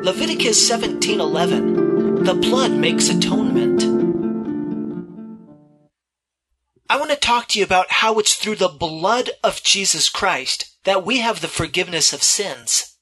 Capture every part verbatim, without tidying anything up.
Leviticus seventeen eleven. The blood makes atonement. I want to talk to you about how it's through the blood of Jesus Christ that we have the forgiveness of sins.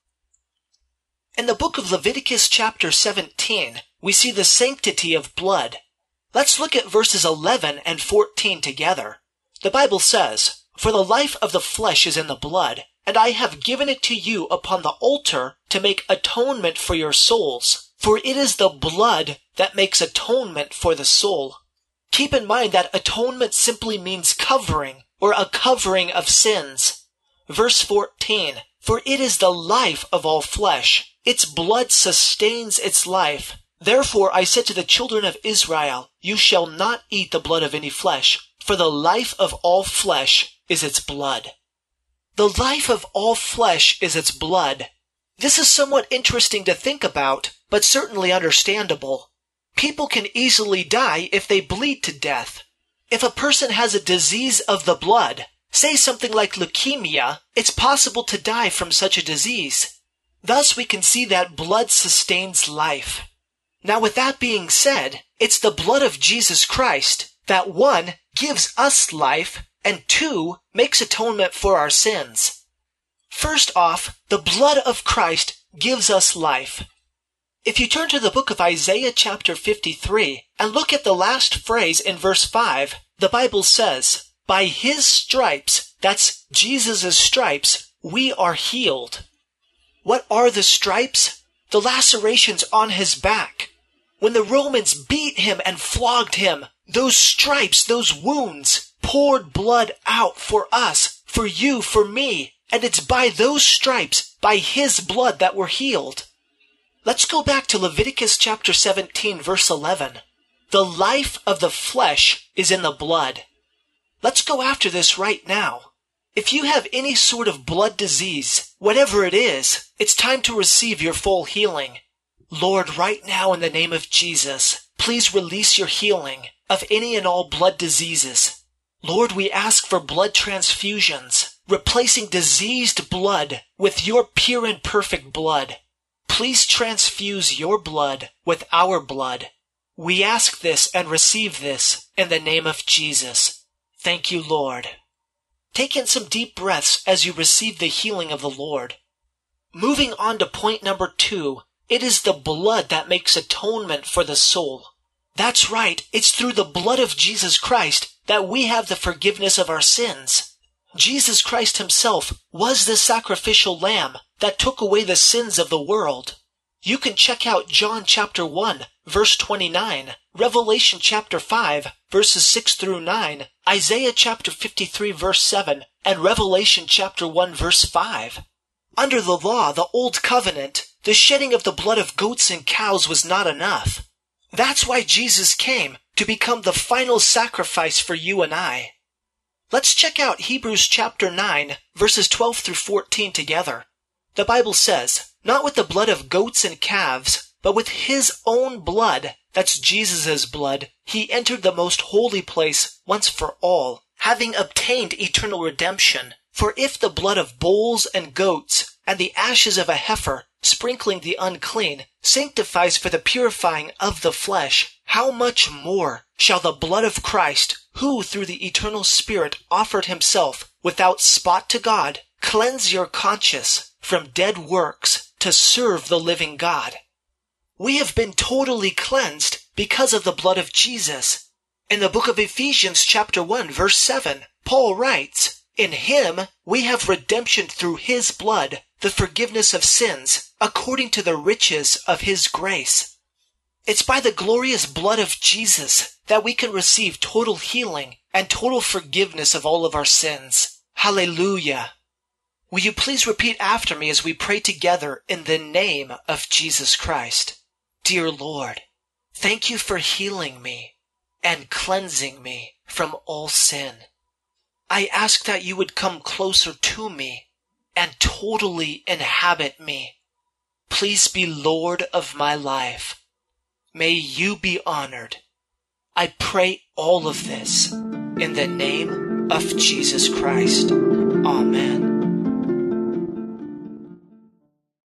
In the book of Leviticus chapter seventeen, we see the sanctity of blood. Let's look at verses eleven and fourteen together. The Bible says, "For the life of the flesh is in the blood, and I have given it to you upon the altar to make atonement for your souls. For it is the blood that makes atonement for the soul." Keep in mind that atonement simply means covering, or a covering of sins. Verse fourteen, "For it is the life of all flesh. Its blood sustains its life. Therefore I said to the children of Israel, you shall not eat the blood of any flesh, for the life of all flesh is its blood." The life of all flesh is its blood. This is somewhat interesting to think about, but certainly understandable. People can easily die if they bleed to death. If a person has a disease of the blood, say something like leukemia, it's possible to die from such a disease. Thus we can see that blood sustains life. Now with that being said, it's the blood of Jesus Christ that one, gives us life, and two, makes atonement for our sins. First off, the blood of Christ gives us life. If you turn to the book of Isaiah chapter fifty-three and look at the last phrase in verse five, the Bible says, "By his stripes," that's Jesus' stripes, "we are healed." What are the stripes? The lacerations on his back. When the Romans beat him and flogged him, those stripes, those wounds, poured blood out for us, for you, for me, and it's by those stripes, by his blood, that we're healed. Let's go back to Leviticus chapter seventeen, verse eleven. The life of the flesh is in the blood. Let's go after this right now. If you have any sort of blood disease, whatever it is, it's time to receive your full healing. Lord, right now in the name of Jesus, please release your healing of any and all blood diseases. Lord, we ask for blood transfusions, replacing diseased blood with your pure and perfect blood. Please transfuse your blood with our blood. We ask this and receive this in the name of Jesus. Thank you, Lord. Take in some deep breaths as you receive the healing of the Lord. Moving on to point number two, it is the blood that makes atonement for the soul. That's right, it's through the blood of Jesus Christ that we have the forgiveness of our sins. Jesus Christ himself was the sacrificial lamb that took away the sins of the world. You can check out John chapter one, verse twenty-nine, Revelation chapter five, verses six through nine, Isaiah chapter fifty-three, verse seven, and Revelation chapter one, verse five. Under the law, the old covenant, the shedding of the blood of goats and cows was not enough. That's why Jesus came, to become the final sacrifice for you and I. Let's check out Hebrews chapter nine, verses twelve through fourteen together. The Bible says, "Not with the blood of goats and calves, but with his own blood," that's Jesus' blood, "he entered the most holy place once for all, having obtained eternal redemption. For if the blood of bulls and goats, and the ashes of a heifer, sprinkling the unclean, sanctifies for the purifying of the flesh, how much more shall the blood of Christ, who through the eternal Spirit offered himself without spot to God, cleanse your conscience from dead works to serve the living God?" We have been totally cleansed because of the blood of Jesus. In the book of Ephesians chapter one, verse seven, Paul writes, "In him we have redemption through his blood, the forgiveness of sins, according to the riches of his grace." It's by the glorious blood of Jesus that we can receive total healing and total forgiveness of all of our sins. Hallelujah. Will you please repeat after me as we pray together in the name of Jesus Christ? Dear Lord, thank you for healing me and cleansing me from all sin. I ask that you would come closer to me and totally inhabit me. Please be Lord of my life. May you be honored. I pray all of this in the name of Jesus Christ. Amen.